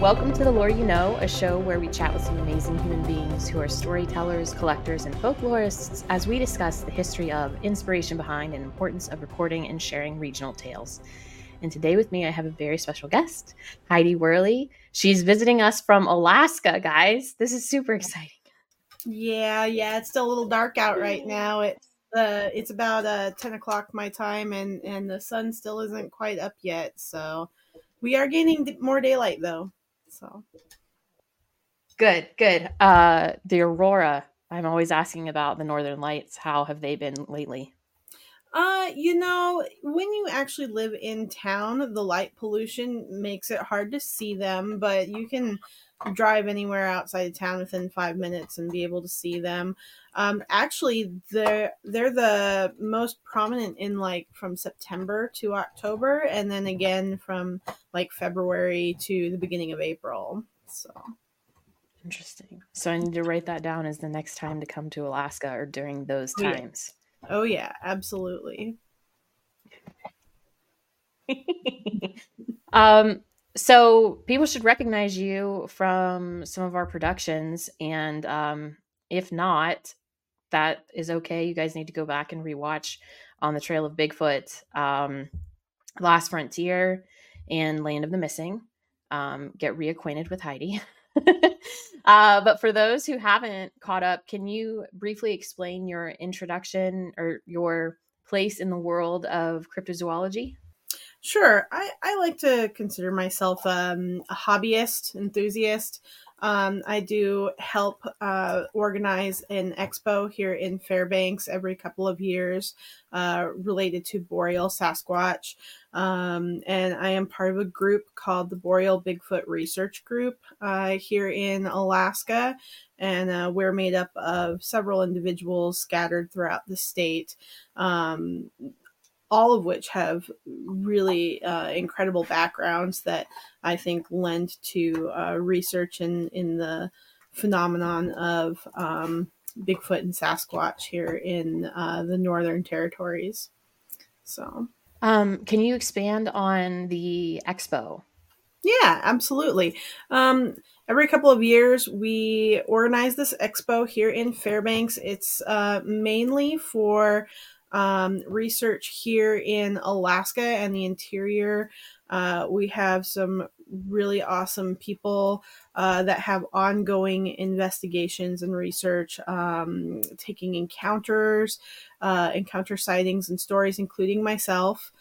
Welcome to The Lore You Know, a show where we chat with some amazing human beings who are storytellers, collectors, and folklorists as we discuss the history of, inspiration behind, and importance of recording and sharing regional tales. And today with me, I have a very special guest, Heidi Worley. She's visiting us from Alaska, guys. This is super exciting. Yeah, it's still a little dark out right now. It's about 10 o'clock my time, and the sun still isn't quite up yet. So we are gaining more daylight though. So Good. The aurora. I'm always asking about the northern lights. How have they been lately? when you actually live in town, the light pollution makes it hard to see them, but you can drive anywhere outside of town within 5 minutes and be able to see them. Actually, they're the most prominent in like from September to October, and then again from like February to the beginning of April. So Interesting. So I need to write that down as the next time to come to Alaska or during those times. Oh yeah, absolutely. So people should recognize you from some of our productions, and if not, that is okay. You guys need to go back and rewatch On the Trail of Bigfoot, Last Frontier, and Land of the Missing. Get reacquainted with Heidi. But for those who haven't caught up, can you briefly explain your introduction or your place in the world of cryptozoology? Sure. I like to consider myself a hobbyist, enthusiast. I do help organize an expo here in Fairbanks every couple of years related to Boreal Sasquatch. And I am part of a group called the Boreal Bigfoot Research Group here in Alaska. And we're made up of several individuals scattered throughout the state. All of which have really incredible backgrounds that I think lend to research in the phenomenon of Bigfoot and Sasquatch here in the Northern Territories. So, can you expand on the expo? Yeah, absolutely. Every couple of years, we organize this expo here in Fairbanks. It's mainly for research here in Alaska and the interior. We have some really awesome people that have ongoing investigations and research, taking encounter sightings and stories, including myself.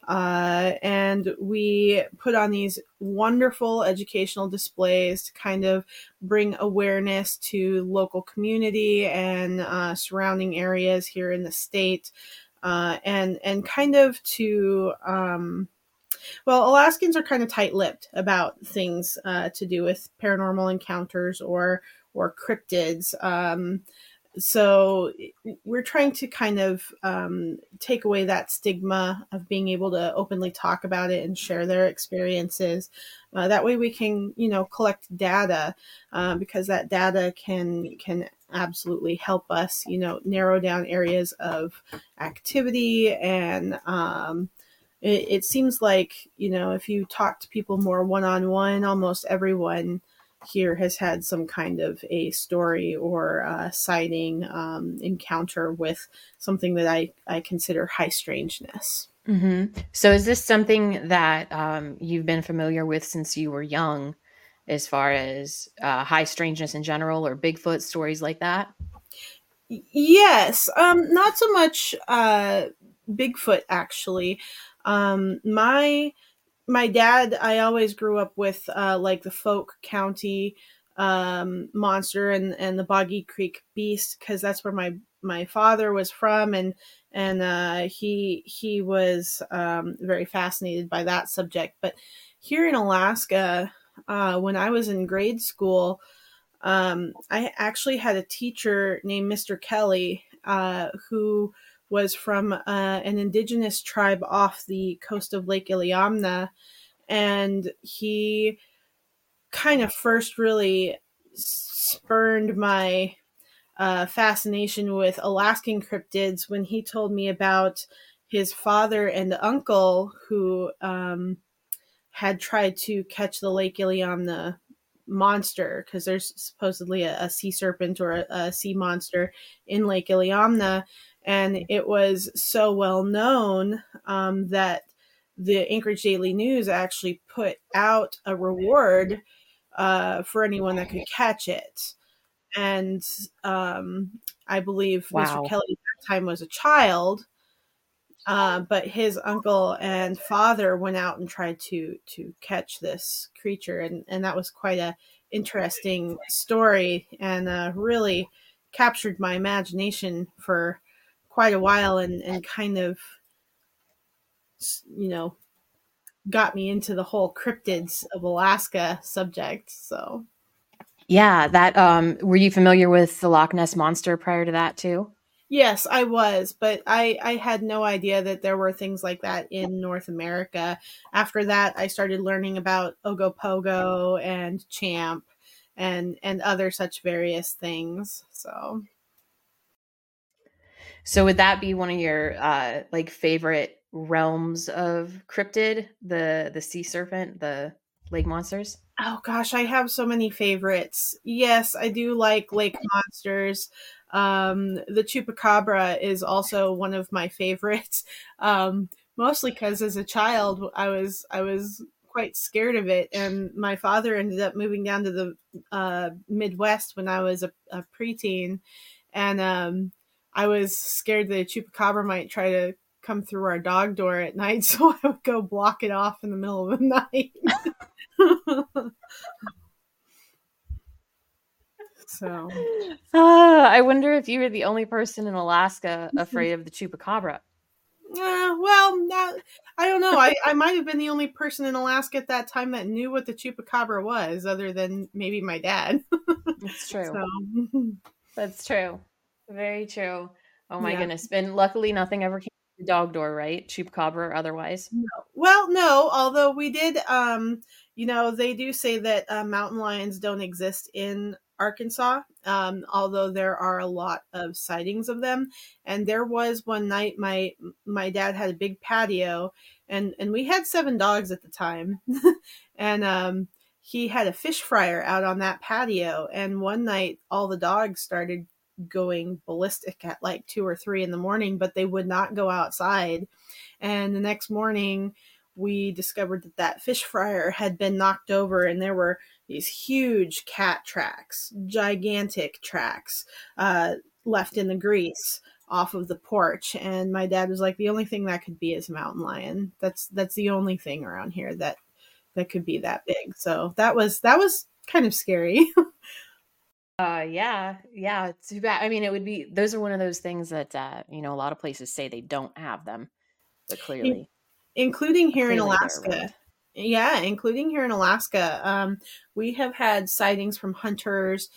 And we put on these wonderful educational displays to kind of bring awareness to local community and surrounding areas here in the state, and kind of to Alaskans are kind of tight-lipped about things to do with paranormal encounters or cryptids. So we're trying to kind of take away that stigma of being able to openly talk about it and share their experiences. That way we can, collect data because that data can absolutely help us, narrow down areas of activity. And it seems like, if you talk to people more one-on-one, almost everyone here has had some kind of a story or a sighting, encounter with something that I consider high strangeness. Mm-hmm. So is this something that you've been familiar with since you were young, as far as high strangeness in general or Bigfoot stories like that? Yes. Not so much Bigfoot, actually. My dad, I always grew up with like the Folk County monster and the Boggy Creek beast, because that's where my father was from, and he was very fascinated by that subject. But here in Alaska, when I was in grade school, I actually had a teacher named Mr. Kelly who was from an indigenous tribe off the coast of Lake Iliamna, and he kind of first really spurned my fascination with Alaskan cryptids when he told me about his father and uncle who had tried to catch the Lake Iliamna monster, because there's supposedly a sea serpent or a sea monster in Lake Iliamna. And it was so well known that the Anchorage Daily News actually put out a reward for anyone that could catch it. And I believe Mr. Wow. Kelly at that time was a child, but his uncle and father went out and tried to catch this creature, and that was quite a interesting story, and really captured my imagination for quite a while, and kind of, you know, got me into the whole cryptids of Alaska subject. So Yeah, that were you familiar with the Loch Ness monster prior to that too? yes, I was, but I had no idea that there were things like that in North America. After that, I started learning about Ogopogo and Champ and other such various things. So So would that be one of your like favorite realms of cryptid, the sea serpent, the lake monsters? oh gosh, I have so many favorites. Yes, I do like lake monsters. The chupacabra is also one of my favorites. Mostly because as a child, I was quite scared of it, and my father ended up moving down to the Midwest when I was a preteen, and I was scared that a chupacabra might try to come through our dog door at night, so I would go block it off in the middle of the night. So, I wonder if you were the only person in Alaska afraid of the chupacabra. well, I don't know. I might have been the only person in Alaska at that time that knew what the chupacabra was, other than maybe my dad. It's true. So, That's true. Very true. Oh my yeah. goodness. And luckily nothing ever came to the dog door, right? Chupacabra or otherwise. No. Well, no, although we did, they do say that mountain lions don't exist in Arkansas, although there are a lot of sightings of them. And there was one night my dad had a big patio, and we had 7 dogs at the time, and he had a fish fryer out on that patio. And one night, all the dogs started going ballistic at like 2 or 3 in the morning, but they would not go outside. And the next morning, we discovered that that fish fryer had been knocked over, and there were these huge cat tracks, gigantic tracks, left in the grease off of the porch. And my dad was like, the only thing that could be is a mountain lion. That's the only thing around here that could be that big. So that was kind of scary. Yeah, yeah. Too bad. I mean, it would be. Those are one of those things that a lot of places say they don't have them, but Including here in clearly they're Alaska. around. Yeah, including here in Alaska. We have had sightings from hunters,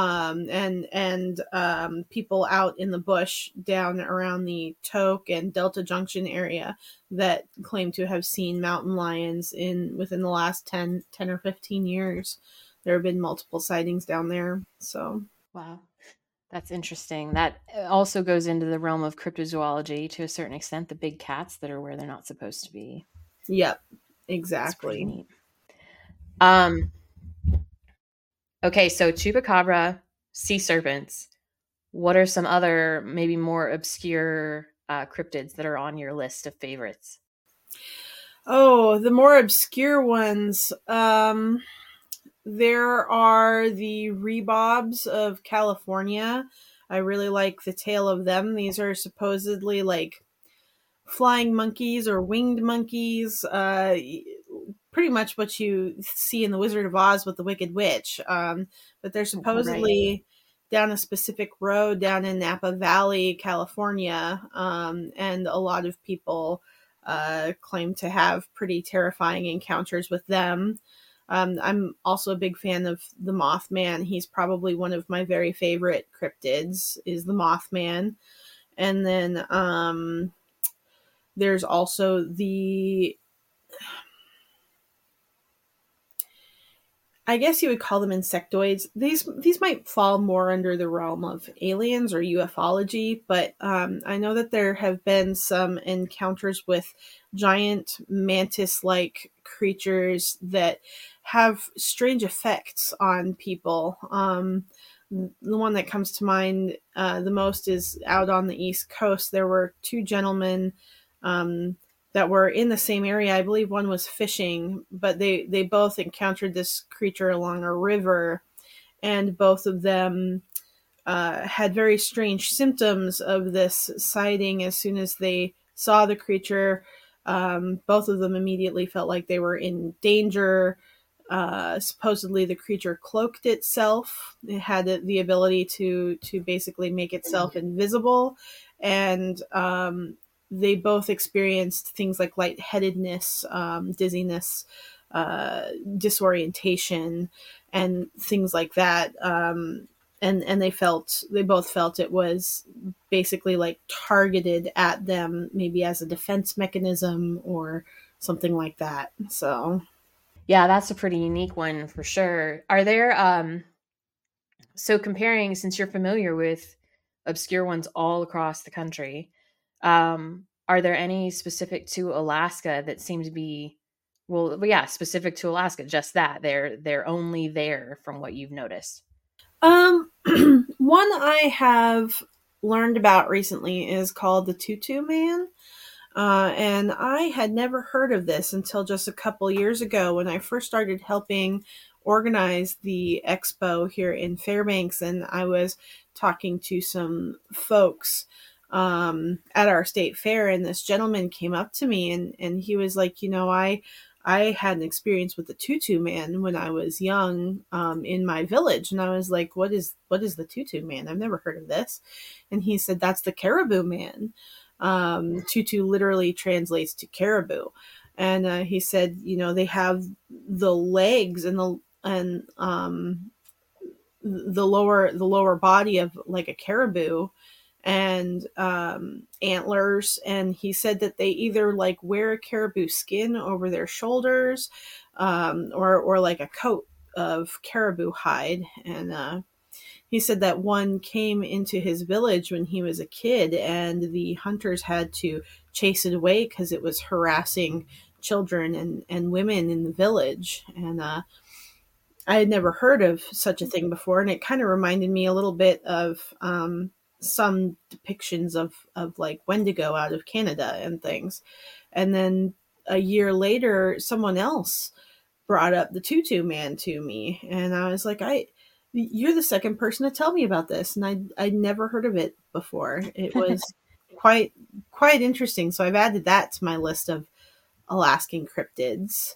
and people out in the bush down around the Tok and Delta Junction area that claim to have seen mountain lions in within the last 10 or 15 years. There have been multiple sightings down there. So, Wow, that's interesting. That also goes into the realm of cryptozoology to a certain extent. The big cats that are where they're not supposed to be. yep, It's pretty exactly. neat. Um. Okay, so chupacabra, sea serpents. What are some other maybe more obscure cryptids that are on your list of favorites? Oh, the more obscure ones. There are the rebobs of California. I really like the tale of them. These are supposedly like flying monkeys or winged monkeys. Pretty much what you see in The Wizard of Oz with the Wicked Witch. But they're Right. supposedly down a specific road down in Napa Valley, California. And a lot of people claim to have pretty terrifying encounters with them. I'm also a big fan of the Mothman. He's probably one of my very favorite cryptids, is the Mothman. And then there's also the, I guess you would call them insectoids. These might fall more under the realm of aliens or ufology, but I know that there have been some encounters with giant mantis-like creatures that have strange effects on people. The one that comes to mind the most is out on the East Coast. There were two gentlemen that were in the same area. I believe one was fishing, but they both encountered this creature along a river, and both of them had very strange symptoms of this sighting. As soon as they saw the creature, both of them immediately felt like they were in danger. Supposedly, the creature cloaked itself. It had the ability to basically make itself invisible, and they both experienced things like lightheadedness, dizziness, disorientation, and things like that. And they both felt it was basically like targeted at them, maybe as a defense mechanism or something like that. So Yeah, that's a pretty unique one for sure. Are there so comparing, since you're familiar with obscure ones all across the country, are there any specific to Alaska that seem to be, well, yeah, specific to Alaska, just that they're only there from what you've noticed? Um, one I have learned about recently is called the Tutu Man. And I had never heard of this until just a couple years ago when I first started helping organize the expo here in Fairbanks. And I was talking to some folks at our state fair, and this gentleman came up to me, and he was like, I had an experience with the Tutu Man when I was young in my village. And I was like, what is the Tutu Man? I've never heard of this. And he said, that's the Caribou Man. Tutu literally translates to caribou. And he said, they have the legs and the lower body of like a caribou, and antlers. And he said that they either like wear a caribou skin over their shoulders, or like a coat of caribou hide. And he said that one came into his village when he was a kid, and the hunters had to chase it away because it was harassing children and women in the village. And I had never heard of such a thing before, and it kind of reminded me a little bit of some depictions of like Wendigo out of Canada and things. And then a year later, someone else brought up the Tutu Man to me, and I was like, you're the second person to tell me about this, and I'd never heard of it before. It was quite interesting. So I've added that to my list of Alaskan cryptids.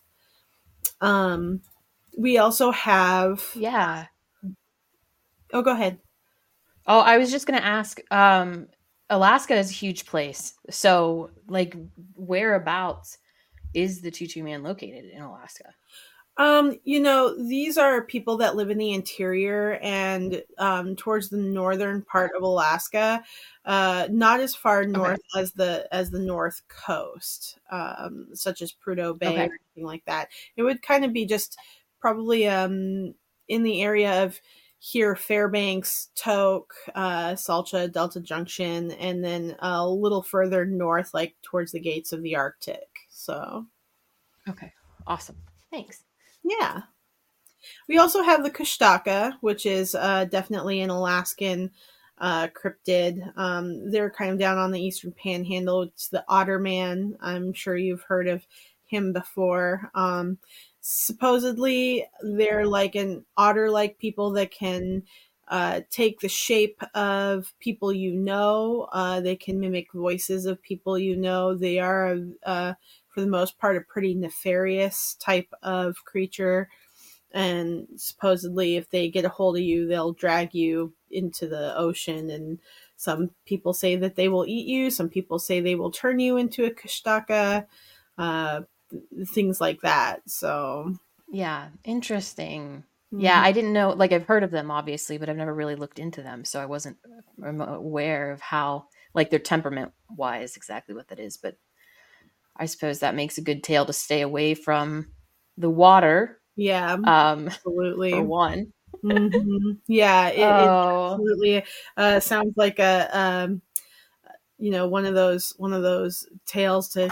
We also have. Yeah. Oh, go ahead. Oh, I was just going to ask, Alaska is a huge place. So, like, whereabouts is the Tutu Man located in Alaska? These are people that live in the interior and towards the northern part of Alaska, not as far north as the North Coast, such as Prudhoe Bay or anything like that. It would kind of be just probably in the area of here, Fairbanks, Tok, Salcha, Delta Junction, and then a little further north, like towards the gates of the Arctic. So, okay, awesome, thanks. Yeah. We also have the Kushtaka, which is definitely an Alaskan cryptid. They're kind of down on the eastern panhandle. It's the Otter Man. I'm sure you've heard of him before. Supposedly, they're like an otter-like people that can take the shape of people you know. They can mimic voices of people you know. They are, for the most part, a pretty nefarious type of creature. And supposedly, if they get a hold of you, they'll drag you into the ocean. And some people say that they will eat you. Some people say they will turn you into a Kushtaka. Things like that. So, yeah, interesting. Yeah, I didn't know, like, I've heard of them obviously, but I've never really looked into them, so I wasn't aware of how, like, their temperament wise exactly what that is. But I suppose that makes a good tale to stay away from the water. Yeah, absolutely. For one. Mm-hmm. Yeah, it absolutely sounds like a one of those tales to keep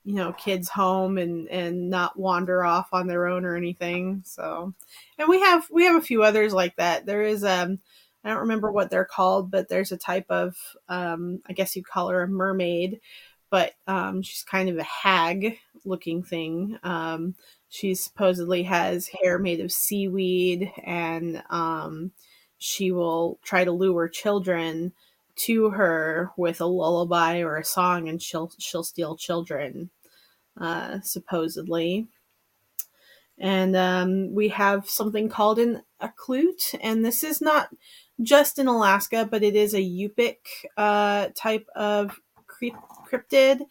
kids home and not wander off on their own or anything. So, and we have a few others like that. There is I don't remember what they're called, but there's a type of I guess you'd call her a mermaid, but she's kind of a hag looking thing. She supposedly has hair made of seaweed, and she will try to lure children to her with a lullaby or a song, and she'll steal children, supposedly. And we have something called an Aklut, and this is not just in Alaska, but it is a Yupik type of cryptid.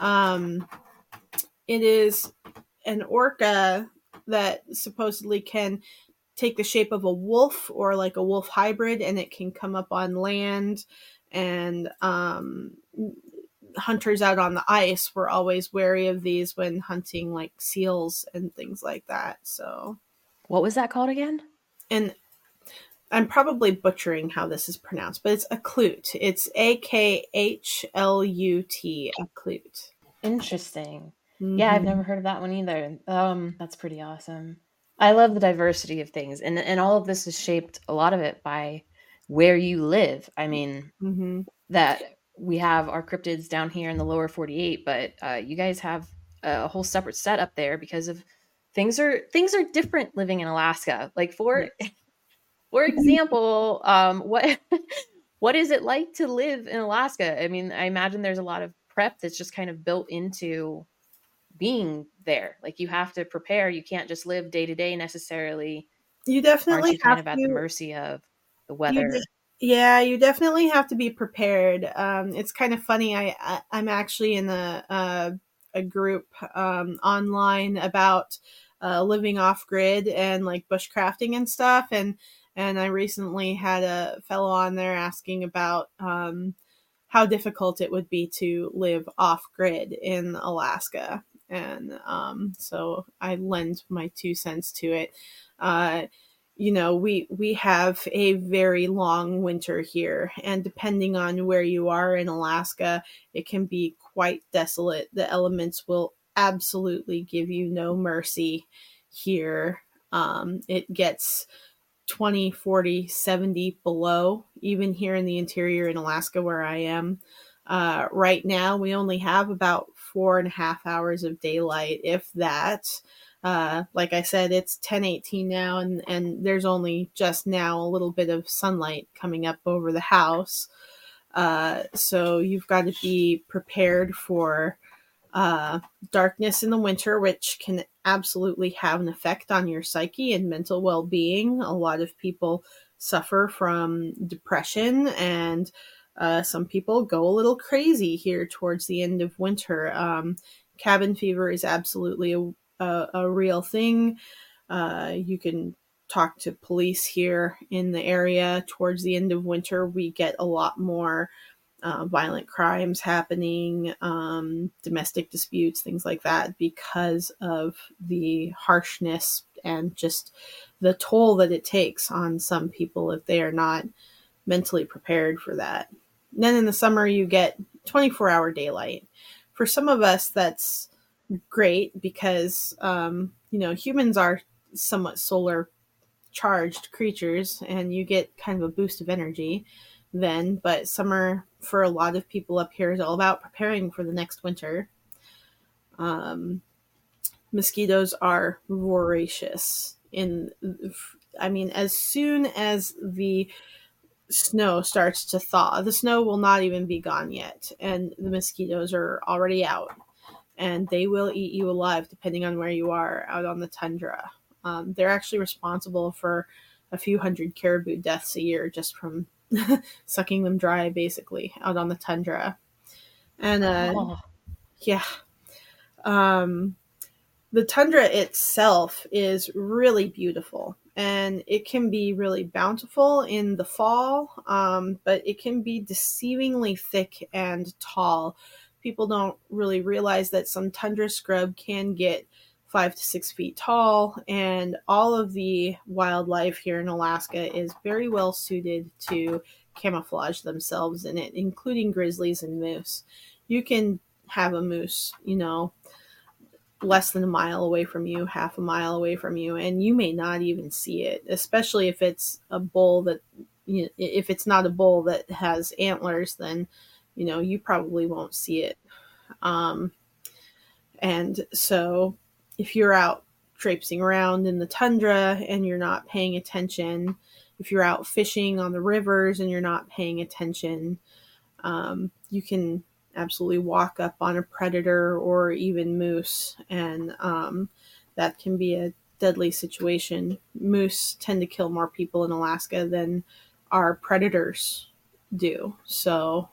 It is an orca that supposedly can take the shape of a wolf or like a wolf hybrid, and it can come up on land. And hunters out on the ice were always wary of these when hunting like seals and things like that. So, What was that called again? and I'm probably butchering how this is pronounced, but it's Aklut. It's Akhlut. Aklut. Interesting. Yeah, I've Mm-hmm. never heard of that one either. That's pretty awesome. I love the diversity of things, and all of this is shaped, a lot of it, by where you live. I mean, Mm-hmm. that we have our cryptids down here in the lower 48, but you guys have a whole separate set up there because of things are different living in Alaska. Like for example, what what is it like to live in Alaska? I mean, I imagine there's a lot of prep that's just kind of built into being there. Like you have to prepare. You can't just live day to day necessarily. You Aren't definitely you kind have of at the to. mercy of the You weather? Yeah, you definitely have to be prepared. It's kind of funny. I'm actually in a group online about living off grid and like bushcrafting and stuff, and I recently had a fellow on there asking about how difficult it would be to live off grid in Alaska, and so I lend my 2 cents to it. Uh, we have a very long winter here, and depending on where you are in Alaska, it can be quite desolate. The elements will absolutely give you no mercy here. It gets 20, 40, 70 below, even here in the interior in Alaska where I am. Right now, we only have about 4.5 hours of daylight, if that. Like I said, it's 10:18 now, and there's only just now a little bit of sunlight coming up over the house. So you've got to be prepared for darkness in the winter, which can absolutely have an effect on your psyche and mental well being. A lot of people suffer from depression, and some people go a little crazy here towards the end of winter. Cabin fever is absolutely a real thing. You can talk to police here in the area. Towards the end of winter, we get a lot more violent crimes happening, domestic disputes, things like that, because of the harshness and just the toll that it takes on some people if they are not mentally prepared for that. And then in the summer, you get 24-hour daylight. For some of us, that's great because, humans are somewhat solar charged creatures, and you get kind of a boost of energy then. But summer for a lot of people up here is all about preparing for the next winter. Um, Mosquitoes are voracious. As soon as the snow starts to thaw, the snow will not even be gone yet, and the mosquitoes are already out, and they will eat you alive depending on where you are out on the tundra. They're actually responsible for a few hundred caribou deaths a year just from sucking them dry, basically, out on the tundra. And Oh, yeah, um, the tundra itself is really beautiful, and it can be really bountiful in the fall, but it can be deceivingly thick and tall. People don't really realize that some tundra scrub can get 5 to 6 feet tall, and all of the wildlife here in Alaska is very well suited to camouflage themselves in it, including grizzlies and moose. You can have a moose, less than a mile away from you, half a mile away from you, and you may not even see it, especially if it's a bull that, if it's not a bull that has antlers, then, you probably won't see it. Um, and so if you're out traipsing around in the tundra and you're not paying attention, if you're out fishing on the rivers and you're not paying attention, you can absolutely walk up on a predator or even moose, and that can be a deadly situation. Moose tend to kill more people in Alaska than our predators do. So,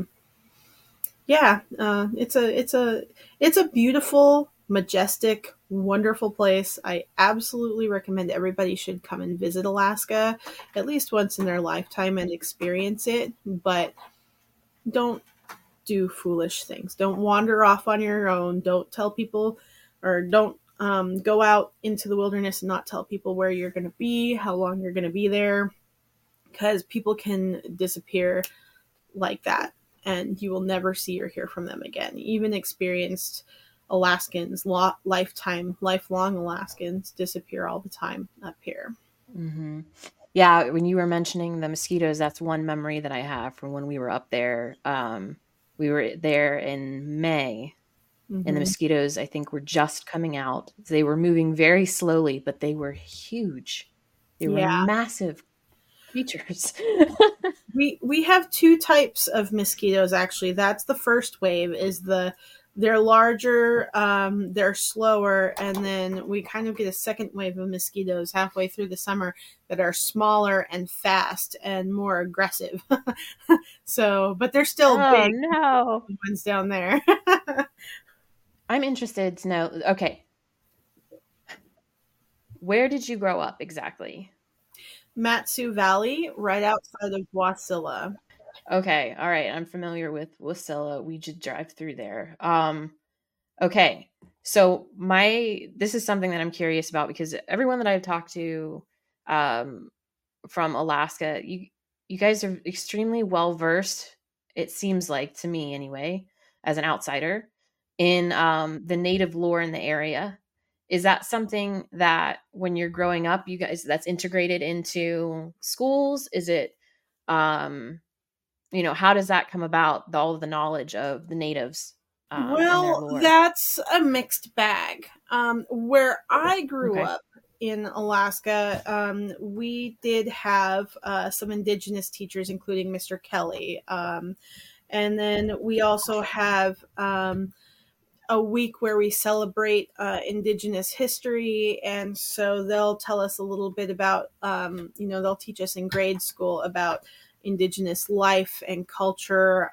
yeah, it's a beautiful, majestic, wonderful place. I absolutely recommend everybody should come and visit Alaska at least once in their lifetime and experience it. But don't do foolish things. Don't wander off on your own. Don't tell people, or don't go out into the wilderness and not tell people where you're going to be, how long you're going to be there, because people can disappear like that and you will never see or hear from them again. Even experienced Alaskans, lifelong Alaskans disappear all the time up here. Mm-hmm. Yeah, when you were mentioning the mosquitoes, that's one memory that I have from when we were up there. We were there in May, and the mosquitoes, I think, were just coming out. They were moving very slowly, but they were huge. They were massive creatures. We have two types of mosquitoes, actually. That's the first wave, they're larger, they're slower, and then we kind of get a second wave of mosquitoes halfway through the summer that are smaller and fast and more aggressive. So, but they're still big. No. The ones down there. I'm interested to know, okay, where did you grow up exactly? Mat-Su Valley, right outside of Wasilla. Okay, all right. I'm familiar with Wasilla. We just drive through there. Okay. So this is something that I'm curious about, because everyone that I've talked to from Alaska, you guys are extremely well versed, it seems like to me anyway, as an outsider, in the native lore in the area. Is that something that when you're growing up, you guys, that's integrated into schools? Is it how does that come about, all of the knowledge of the natives and their Well, lore? that's a mixed bag. Where I grew Okay. up in Alaska, we did have some indigenous teachers, including Mr. Kelly. And then we also have a week where we celebrate indigenous history, and so they'll tell us a little bit about they'll teach us in grade school about indigenous life and culture,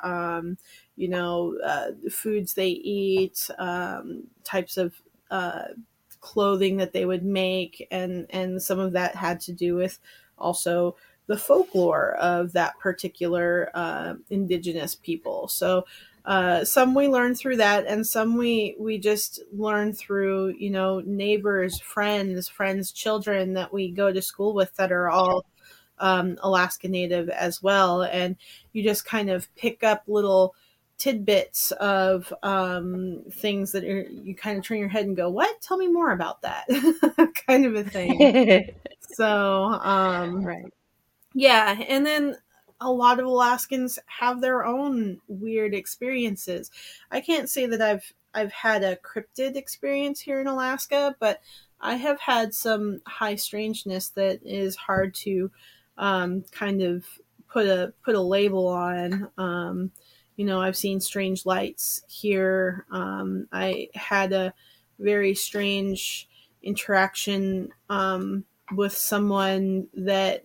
foods they eat, types of clothing that they would make, and some of that had to do with also the folklore of that particular indigenous people. So some we learn through that, and some we just learn through neighbors, friends, children that we go to school with that are all Alaska Native as well, and you just kind of pick up little tidbits of things that you kind of turn your head and go, "What? Tell me more about that," kind of a thing. So, Right. yeah, and then a lot of Alaskans have their own weird experiences. I can't say that I've had a cryptid experience here in Alaska, but I have had some high strangeness that is hard to kind of put a label on. I've seen strange lights here. I had a very strange interaction with someone that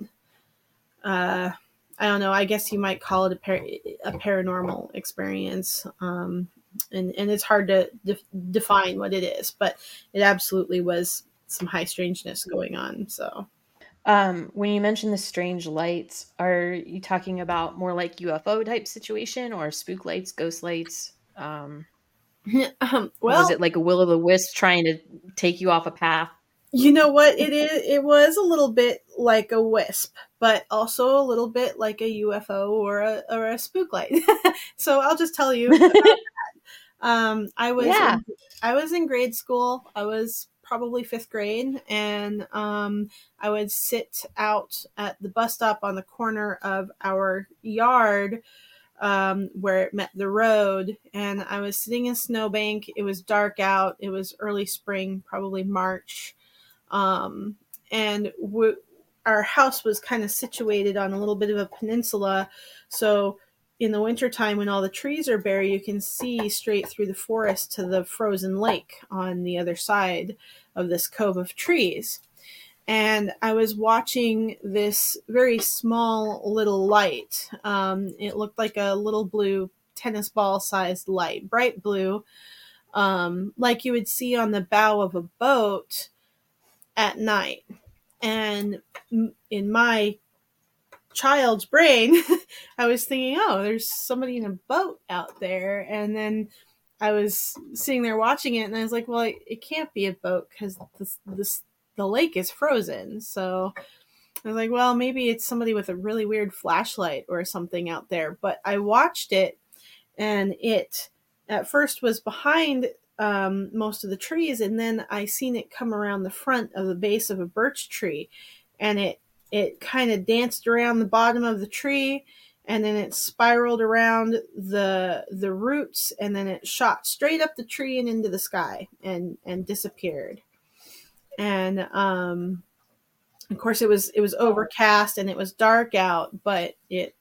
I don't know. I guess you might call it a paranormal experience, and it's hard to define what it is, but it absolutely was some high strangeness going on. So, When you mention the strange lights, are you talking about more like UFO type situation, or spook lights, ghost lights? Was well, it like a will o' the wisp trying to take you off a path? you know what it is? It was a little bit like a wisp, but also a little bit like a UFO or a spook light. So I'll just tell you. I was Yeah. in grade school. I was probably fifth grade, and I would sit out at the bus stop on the corner of our yard, where it met the road. And I was sitting in a snowbank. It was dark out. It was early spring, probably March. Um, and our house was kind of situated on a little bit of a peninsula. So in the wintertime, when all the trees are bare, you can see straight through the forest to the frozen lake on the other side of this cove of trees. And I was watching this very small little light. It looked like a little blue tennis ball sized light, bright blue, like you would see on the bow of a boat at night. And in my child's brain, I was thinking, oh, there's somebody in a boat out there. And then I was sitting there watching it, and I was like, well, it can't be a boat because the lake is frozen. So I was like, well, maybe it's somebody with a really weird flashlight or something out there. But I watched it, and it at first was behind most of the trees, and then I seen it come around the front of the base of a birch tree, and it kind of danced around the bottom of the tree, and then it spiraled around the roots, and then it shot straight up the tree and into the sky and disappeared. And of course it was overcast and it was dark out, but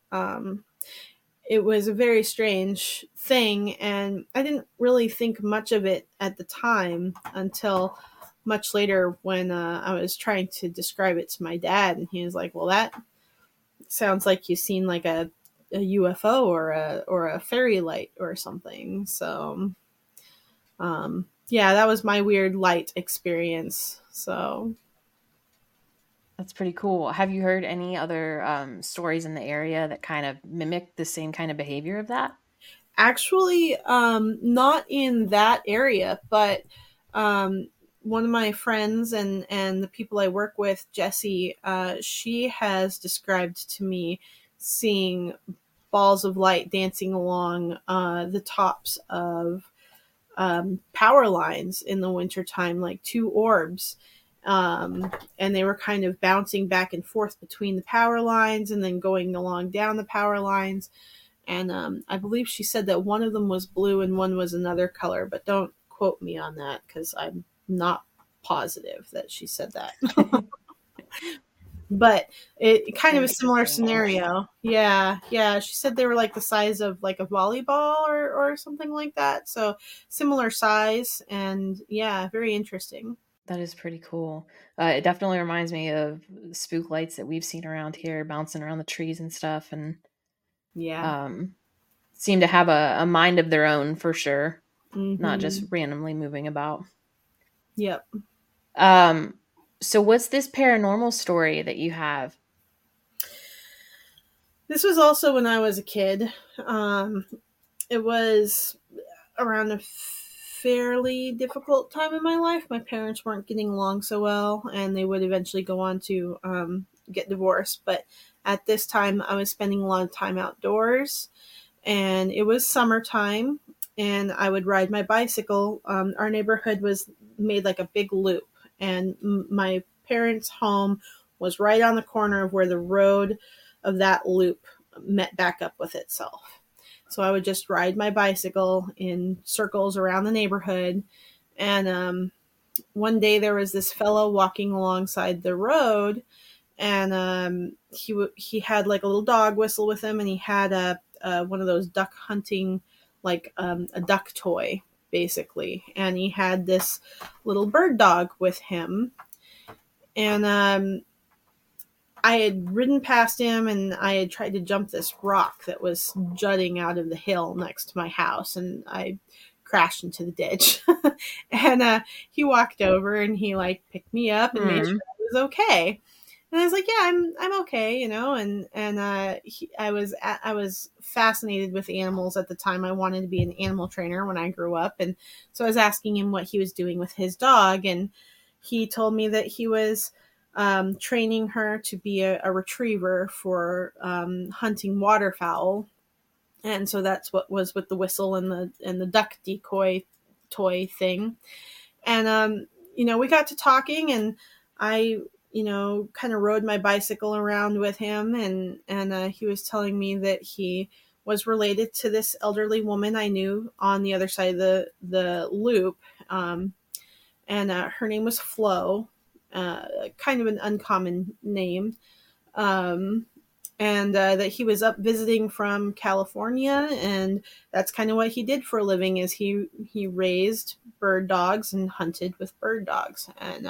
it was a very strange thing, and I didn't really think much of it at the time until much later when I was trying to describe it to my dad, and he was like, well, that sounds like you've seen like a UFO or a fairy light or something. So yeah, that was my weird light experience. So That's pretty cool. Have you heard any other stories in the area that kind of mimic the same kind of behavior of that? actually, not in that area, but one of my friends and the people I work with, Jessie, she has described to me seeing balls of light dancing along the tops of power lines in the wintertime, like two orbs. And they were kind of bouncing back and forth between the power lines and then going along down the power lines. And I believe she said that one of them was blue and one was another color, but don't quote me on that because I'm not positive that she said that. But it kind of Very a similar interesting. scenario. Yeah, yeah. She said they were like the size of like a volleyball or something like that. So similar size, and yeah, very interesting. That is pretty cool. It definitely reminds me of spook lights that we've seen around here, bouncing around the trees and stuff, and Yeah. um, seem to have a mind of their own for sure, not just Mm-hmm. randomly moving about. Yep. Um, so, what's this paranormal story that you have? This was also when I was a kid. Um, it was around a fairly difficult time in my life. My parents weren't getting along so well, and they would eventually go on to get divorced. But at this time, I was spending a lot of time outdoors, and it was summertime, and I would ride my bicycle. Our neighborhood was made like a big loop, and my parents' home was right on the corner of where the road of that loop met back up with itself. So I would just ride my bicycle in circles around the neighborhood. And one day there was this fellow walking alongside the road, and he had like a little dog whistle with him, and he had a one of those duck hunting, like a duck toy, basically. And he had this little bird dog with him. And I had ridden past him, and I had tried to jump this rock that was jutting out of the hill next to my house, and I crashed into the ditch. And he walked over and he like picked me up and made sure Hmm. I was okay. And I was like, yeah, I'm okay, you know. And I was fascinated with animals at the time. I wanted to be an animal trainer when I grew up, and so I was asking him what he was doing with his dog, and he told me that he was training her to be a retriever for hunting waterfowl. And so that's what was with the whistle and the duck decoy toy thing. And we got to talking, and I kind of rode my bicycle around with him, and he was telling me that he was related to this elderly woman I knew on the other side of the loop. And her name was Flo, kind of an uncommon name. Um, and that he was up visiting from California, and that's kind of what he did for a living. Is he raised bird dogs and hunted with bird dogs. And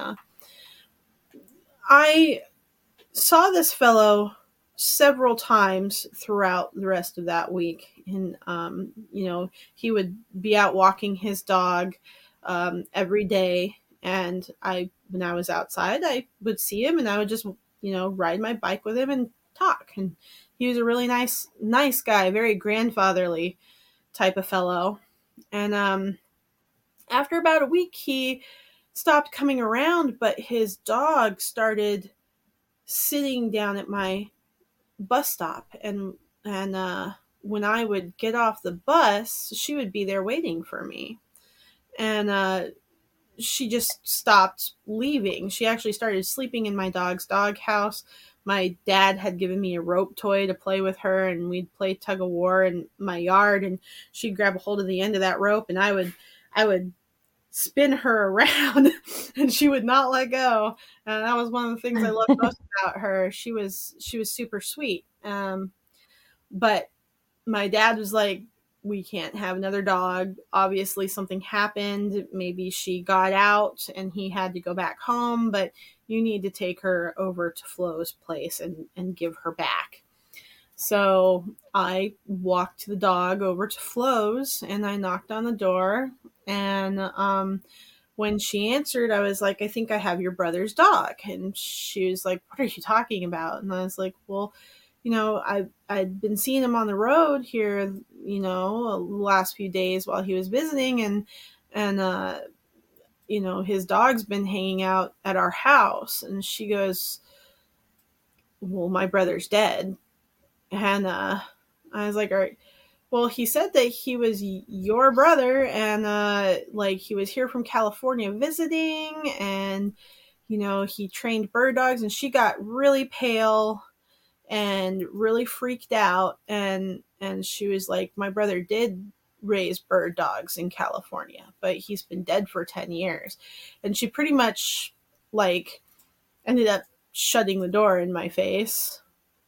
I saw this fellow several times throughout the rest of that week, and he would be out walking his dog every day. And when I was outside, I would see him, and I would just ride my bike with him and talk. And he was a really nice guy, very grandfatherly type of fellow. And after about a week, he stopped coming around, but his dog started sitting down at my bus stop. And when I would get off the bus, she would be there waiting for me. And she just stopped leaving. She actually started sleeping in my dog's doghouse. My dad had given me a rope toy to play with her, and we'd play tug of war in my yard, and she'd grab a hold of the end of that rope, and I would spin her around and she would not let go. And that was one of the things I loved most about her. She was super sweet. But my dad was like, we can't have another dog. Obviously something happened. Maybe she got out and he had to go back home, but you need to take her over to Flo's place and give her back. So I walked the dog over to Flo's, and I knocked on the door. And when she answered, I was like, I think I have your brother's dog. And she was like, what are you talking about? And I was like, well, I'd been seeing him on the road here, the last few days while he was visiting, and his dog's been hanging out at our house. And she goes, well, my brother's dead. And I was like, all right. Well, he said that he was your brother, and he was here from California visiting, and he trained bird dogs. And she got really pale and really freaked out, and she was like, my brother did raise bird dogs in California, but he's been dead for 10 years. And she pretty much ended up shutting the door in my face.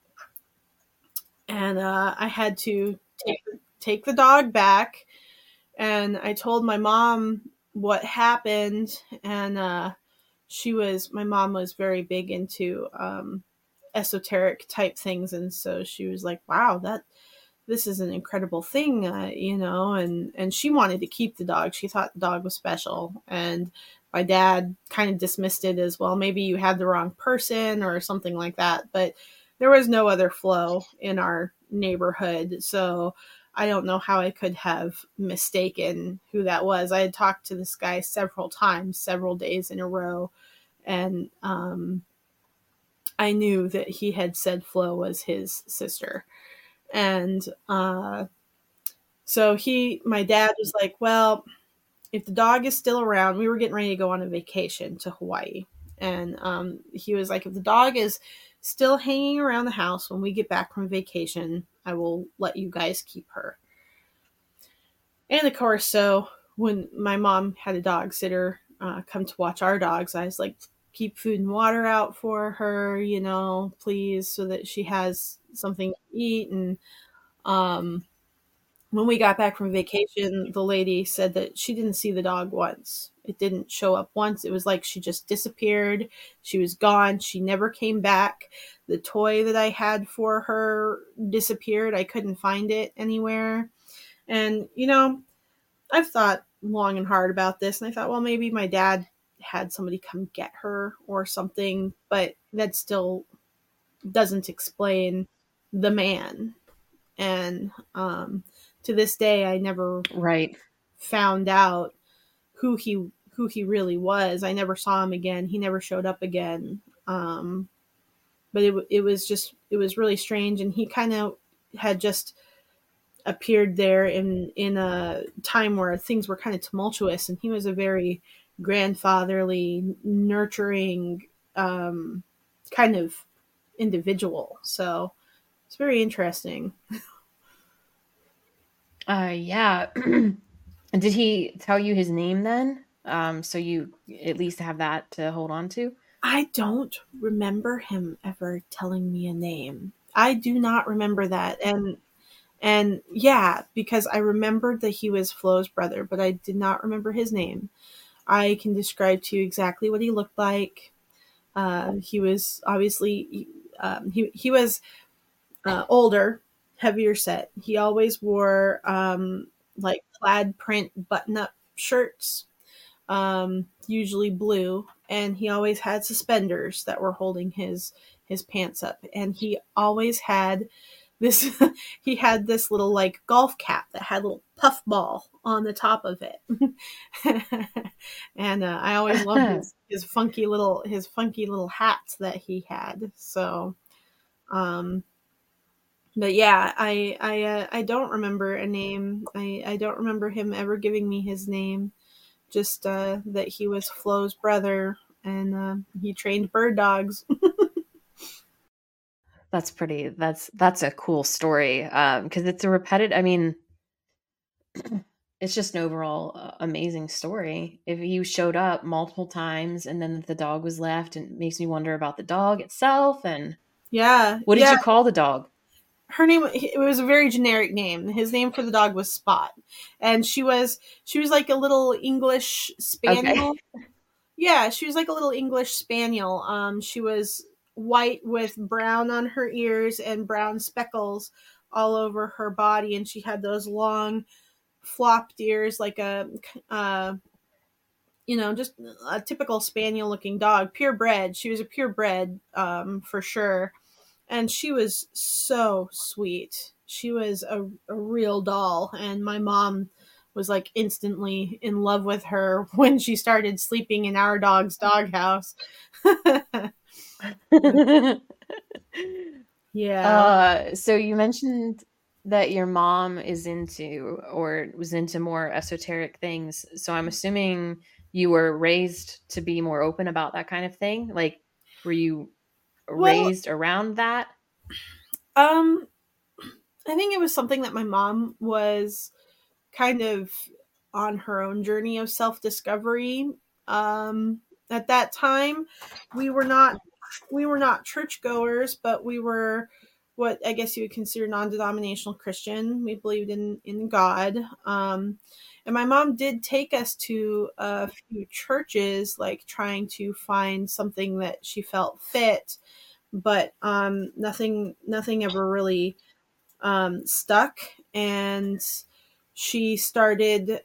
And I had to take the dog back, and I told my mom what happened. And my mom was very big into esoteric type things, and so she was like, wow, this is an incredible thing, and she wanted to keep the dog. She thought the dog was special. And my dad kind of dismissed it as, well, maybe you had the wrong person or something like that. But there was no other Flo in our neighborhood, so I don't know how I could have mistaken who that was. I had talked to this guy several times, several days in a row, and I knew that he had said Flo was his sister. And so my dad was like, well, if the dog is still around, we were getting ready to go on a vacation to Hawaii. And he was like, if the dog is still hanging around the house when we get back from vacation, I will let you guys keep her. And of course, so when my mom had a dog sitter come to watch our dogs, I was like, keep food and water out for her, please, so that she has something to eat. And when we got back from vacation, the lady said that she didn't see the dog once. It didn't show up once. It was like she just disappeared. She was gone. She never came back. The toy that I had for her disappeared. I couldn't find it anywhere. And, I've thought long and hard about this, and I thought, well, maybe my dad had somebody come get her or something, but that still doesn't explain the man. And to this day, I never found out who he really was. I never saw him again. He never showed up again. But it was really strange, and he kind of had just appeared there in a time where things were kind of tumultuous, and he was a very grandfatherly, nurturing kind of individual. So it's very interesting. Yeah. Did he tell you his name then? So you at least have that to hold on to? I don't remember him ever telling me a name. I do not remember that. And yeah, because I remembered that he was Flo's brother, but I did not remember his name. I can describe to you exactly what he looked like. He was obviously he was older, heavier set. He always wore like plaid print button up shirts, usually blue, and he always had suspenders that were holding his pants up. And he always had this he had this little like golf cap that had a little puff ball on the top of it. And I always loved his funky little hats that he had. So um but yeah, I don't remember a name. I don't remember him ever giving me his name. Just that he was Flo's brother, and he trained bird dogs. That's pretty. That's a cool story. Because it's a repetitive. I mean, it's just an overall amazing story. If you showed up multiple times and then the dog was left, and it makes me wonder about the dog itself. And Yeah, what did yeah. you call the dog? Her name, it was a very generic name. His name for the dog was Spot, and she was like a little English Okay. spaniel. Yeah, she was like a little English spaniel. She was white with brown on her ears and brown speckles all over her body, and she had those long flopped ears like uh, just a typical spaniel looking dog, purebred. She was a purebred, for sure. And she was so sweet. She was a real doll. And my mom was like instantly in love with her when she started sleeping in our dog's doghouse. Yeah. So you mentioned that your mom is into or was into more esoteric things. So I'm assuming you were raised to be more open about that kind of thing. Like, were you Well, raised around that? um, I think it was something that my mom was kind of on her own journey of self discovery. At that time, we were not we were not churchgoers, but we were what I guess you would consider non-denominational Christian. We believed in God. And my mom did take us to a few churches, like trying to find something that she felt fit, but nothing ever really stuck. And she started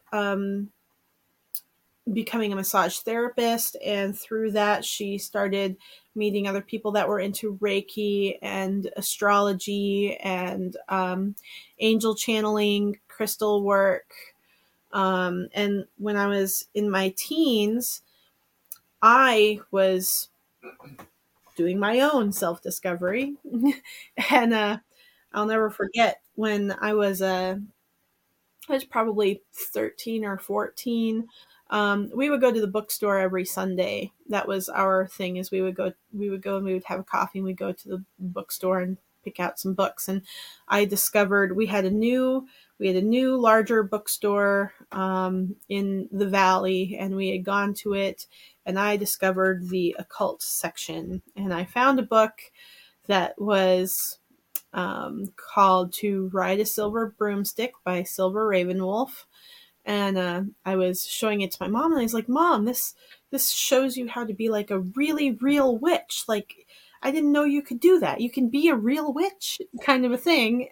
becoming a massage therapist, and through that she started meeting other people that were into Reiki and astrology and angel channeling, crystal work. And when I was in my teens, I was doing my own self discovery. And I'll never forget when I was probably 13 or 14. We would go to the bookstore every Sunday. That was our thing, is we would go and we would have a coffee, and we'd go to the bookstore and pick out some books. And I discovered we had a new larger bookstore in the valley, and we had gone to it, and I discovered the occult section, and I found a book that was called To Ride a Silver Broomstick by Silver Ravenwolf. And I was showing it to my mom, and I was like, Mom, this shows you how to be like a really real witch. Like, I didn't know you could do that. You can be a real witch, kind of a thing.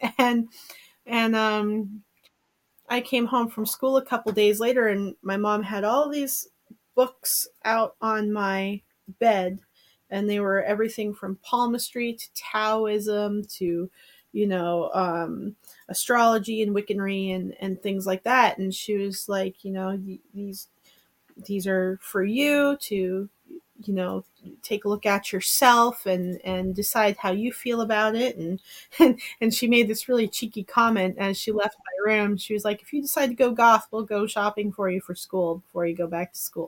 And I came home from school a couple days later, and my mom had all these books out on my bed, and they were everything from palmistry to Taoism to, astrology and Wiccanry and things like that. And she was like, these are for you to take a look at yourself and decide how you feel about it. And she made this really cheeky comment as she left my room. She was like, if you decide to go goth, we'll go shopping for you for school before you go back to school.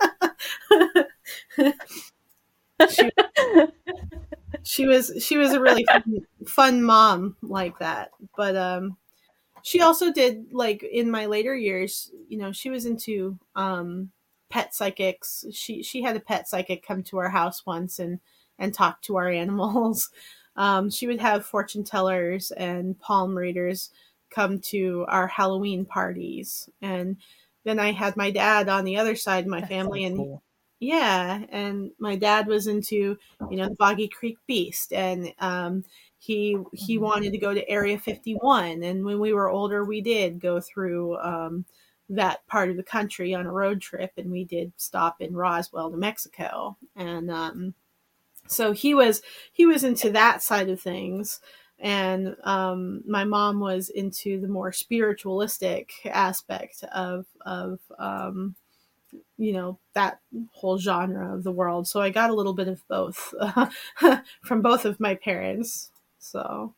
she, she was a really fun mom like that. But she also did, like, in my later years, she was into pet psychics. She had a pet psychic come to our house once and talk to our animals. She would have fortune tellers and palm readers come to our Halloween parties. And then I had my dad on the other side of my That's family, so and cool. yeah, and my dad was into, the Boggy Creek Beast, and he wanted to go to Area 51, and when we were older, we did go through that part of the country on a road trip, and we did stop in Roswell, New Mexico, and so he was into that side of things. And my mom was into the more spiritualistic aspect of that whole genre of the world. So I got a little bit of both from both of my parents. So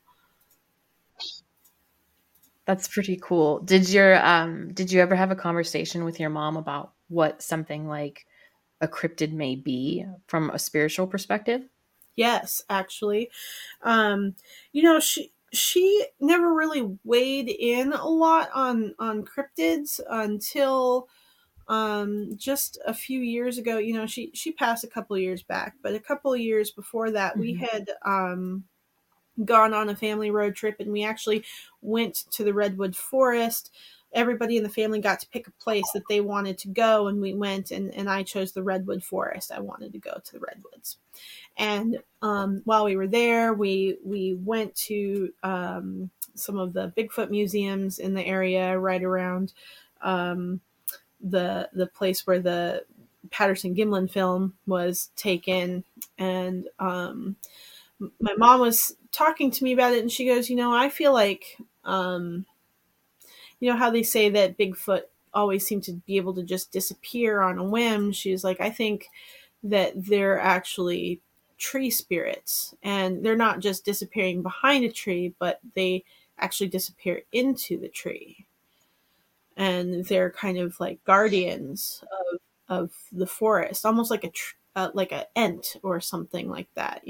That's pretty cool. Did you ever have a conversation with your mom about what something like a cryptid may be from a spiritual perspective? yes, actually, um, she never really weighed in a lot on cryptids until just a few years ago. She passed a couple of years back, but a couple of years before that, we Mhm. had gone on a family road trip, and we actually went to the Redwood Forest. Everybody in the family got to pick a place that they wanted to go, and we went, and I chose the Redwood Forest. I wanted to go to the Redwoods. And while we were there, we went to some of the Bigfoot museums in the area right around um, the place where the Patterson Gimlin film was taken. And my mom was talking to me about it, and she goes, I feel like, how they say that Bigfoot always seem to be able to just disappear on a whim. She's like, I think that they're actually tree spirits, and they're not just disappearing behind a tree, but they actually disappear into the tree. And they're kind of like guardians of the forest, almost like like a ent or something like that,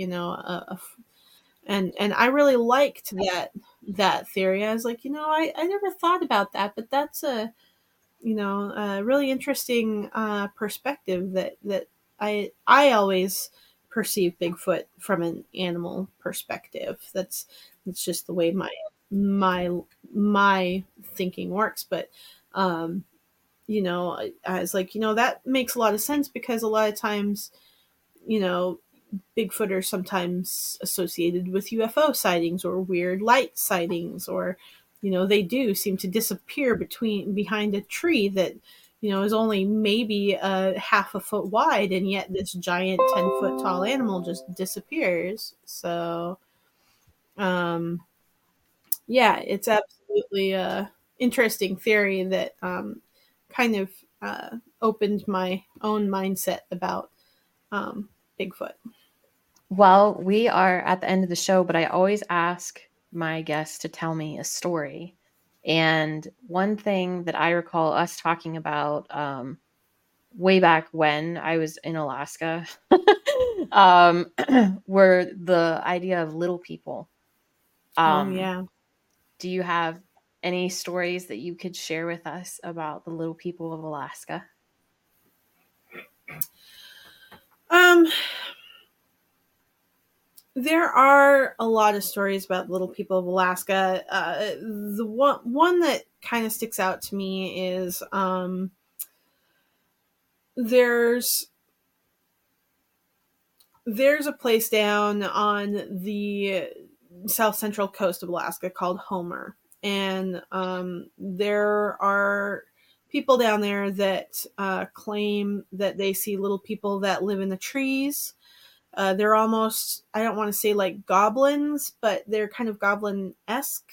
and I really liked that theory. I was like, I never thought about that, but that's a really interesting perspective that I always perceive Bigfoot from an animal perspective. That's just the way my my thinking works. But um, I was like, that makes a lot of sense, because a lot of times, you know, Bigfoot are sometimes associated with UFO sightings or weird light sightings, or they do seem to disappear behind a tree that is only maybe a half a foot wide, and yet this giant 10-foot tall animal just disappears. So um, yeah, it's absolutely a interesting theory that kind of opened my own mindset about um, Bigfoot. Well, we are at the end of the show, but I always ask my guests to tell me a story. And one thing that I recall us talking about way back when I was in Alaska um, were the idea of little people. Oh Um, yeah. do you have any stories that you could share with us about the little people of Alaska? Um, there are a lot of stories about little people of Alaska. The one that kind of sticks out to me is there's there's a place down on the south central coast of Alaska called Homer, and there are people down there that claim that they see little people that live in the trees. They're almost, I don't want to say like goblins, but they're kind of goblin esque.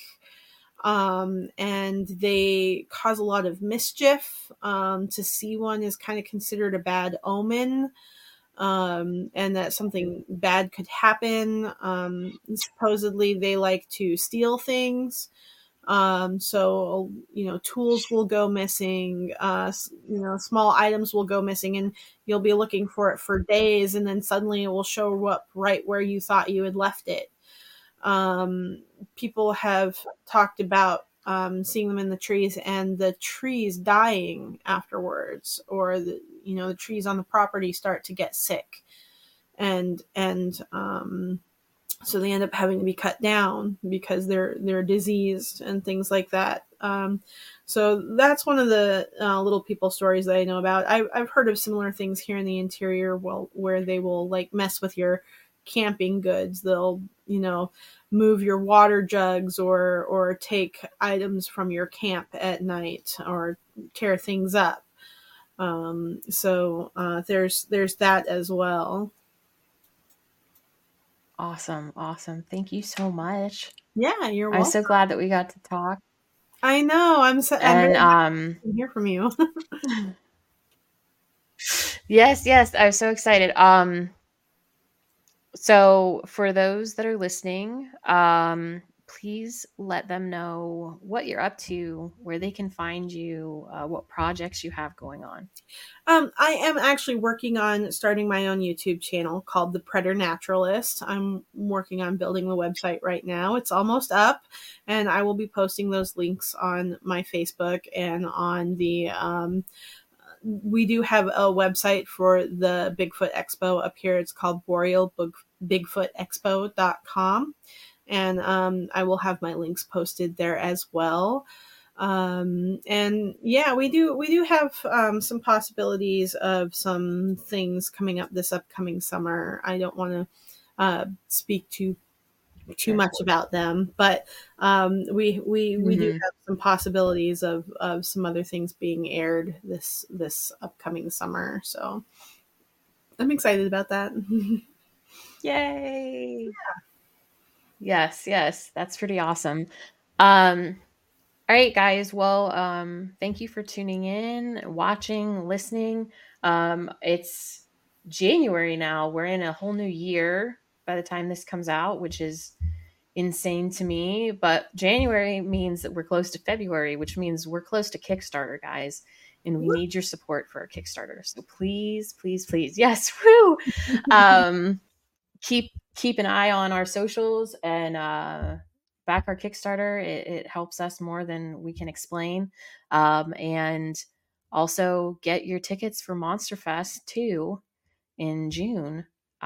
And they cause a lot of mischief. To see one is kind of considered a bad omen. and that something bad could happen. Supposedly they like to steal things. So, tools will go missing, small items will go missing, and you'll be looking for it for days, and then suddenly it will show up right where you thought you had left it. People have talked about seeing them in the trees and the trees dying afterwards, or the trees on the property start to get sick, and so they end up having to be cut down because they're diseased and things like that. So that's one of the little people stories that I know about. I've heard of similar things here in the interior, where they will like mess with your camping goods. They'll move your water jugs or take items from your camp at night or tear things up. So there's that as well. Awesome. Thank you so much. Yeah, you're welcome. I'm so glad that we got to talk. I know. I'm very happy to hear from you. Yes. I'm so excited. So for those that are listening, please let them know what you're up to, where they can find you, what projects you have going on. I am actually working on starting my own YouTube channel called The Preternaturalist. I'm working on building the website right now. It's almost up, and I will be posting those links on my Facebook and on the we do have a website for the Bigfoot Expo up here. It's called BorealBigfootExpo.com. And I will have my links posted there as well. And yeah, we do have some possibilities of some things coming up this upcoming summer. I don't want to speak too much about them, but we do have some possibilities of some other things being aired this upcoming summer. So I'm excited about that. Yay! Yeah. Yes, that's pretty awesome. All right, guys. Well, thank you for tuning in, watching, listening. It's January now. We're in a whole new year by the time this comes out, which is insane to me. But January means that we're close to February, which means we're close to Kickstarter, guys. And we need your support for our Kickstarter. So please, yes, woo! Keep an eye on our socials and back our Kickstarter. It helps us more than we can explain. And also get your tickets for Monster Fest 2 in June.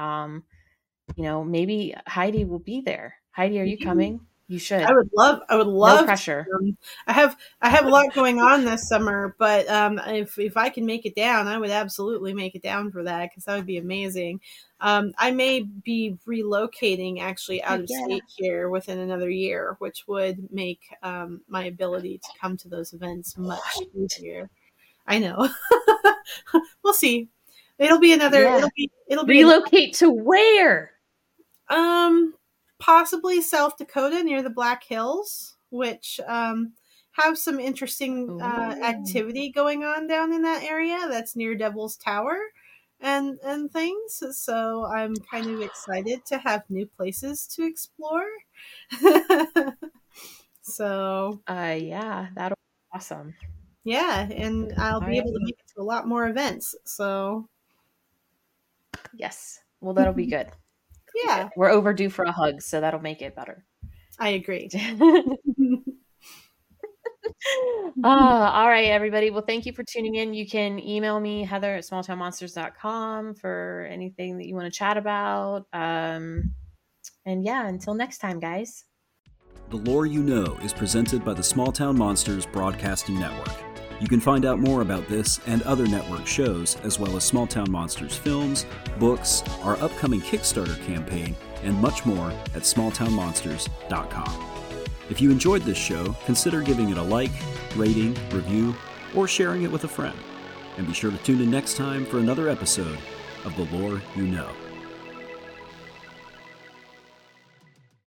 Maybe Heidi will be there. Heidi, are you coming? You should. I would love. No pressure. I have a lot going on this summer, but if I can make it down, I would absolutely make it down for that, because that would be amazing. I may be relocating actually out of state here within another year, which would make my ability to come to those events much easier. I know. We'll see. It'll be another. Yeah. It'll be relocate to where? Possibly South Dakota near the Black Hills, which have some interesting activity going on down in that area. That's near Devil's Tower and things. So I'm kind of excited to have new places to explore. So yeah, that'll be awesome. Yeah, and I'll be able to make it to a lot more events. So yes, well, that'll be good. Yeah. We're overdue for a hug, so that'll make it better. I agree. All right, everybody. Well, thank you for tuning in. You can email me, Heather@smalltownmonsters.com, for anything that you want to chat about. And yeah, until next time, guys. The Lore You Know is presented by the Small Town Monsters Broadcasting Network. You can find out more about this and other network shows, as well as Small Town Monsters films, books, our upcoming Kickstarter campaign, and much more at smalltownmonsters.com. If you enjoyed this show, consider giving it a like, rating, review, or sharing it with a friend. And be sure to tune in next time for another episode of The Lore You Know.